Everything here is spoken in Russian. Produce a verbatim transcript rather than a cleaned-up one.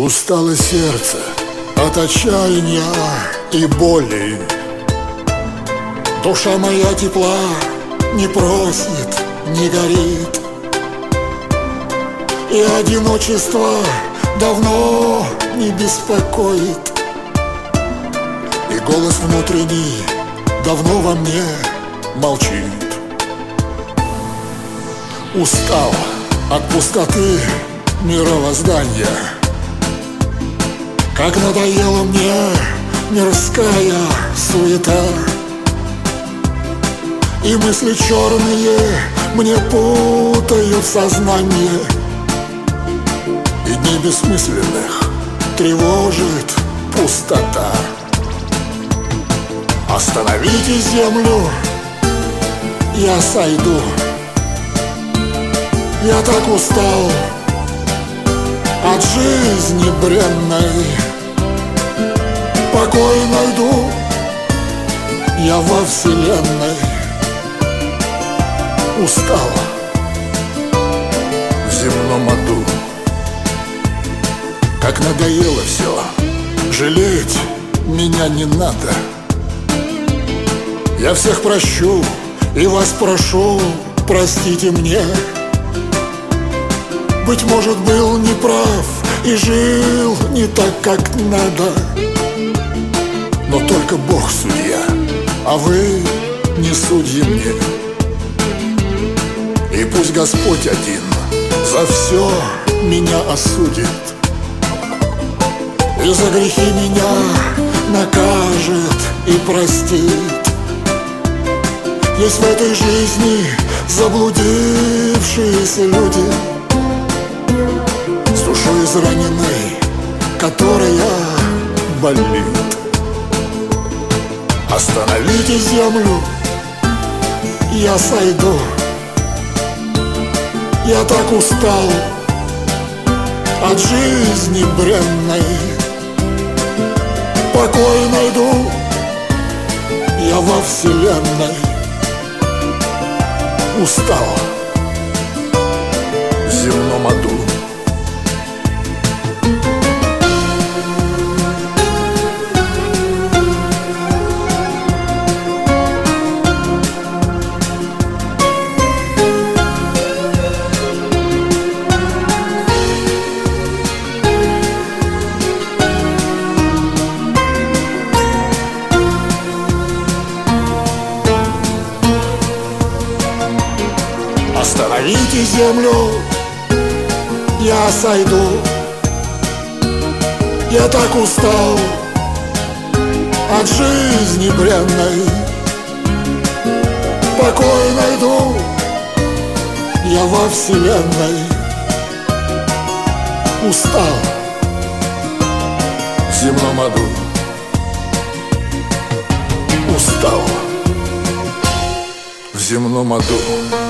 Устало сердце от отчаяния и боли. Душа моя тепла не просит, не горит, и одиночество давно не беспокоит. И голос внутренний давно во мне молчит. Устал от пустоты мировоздания, как надоела мне мирская суета, и мысли черные мне путают сознание, и дней бессмысленных тревожит пустота. Остановите землю, я сойду. Я так устал от жизни бренной. Покой найду я во вселенной. Устал в земном аду, как надоело все, жалеть меня не надо. Я всех прощу и вас прошу, простите мне. Быть может, был неправ и жил не так, как надо, но только Бог судья, а вы не судьи мне. И пусть Господь один за все меня осудит, и за грехи меня накажет и простит. Есть в этой жизни заблудившиеся люди с душой израненной, которая болит. Остановите землю, я сойду. Я так устал от жизни бренной. Покой найду я во вселенной. Устал в земном аду. Остановите землю, я сойду. Я так устал от жизни бренной. Покой найду я во вселенной. Устал в земном аду. Устал в земном аду.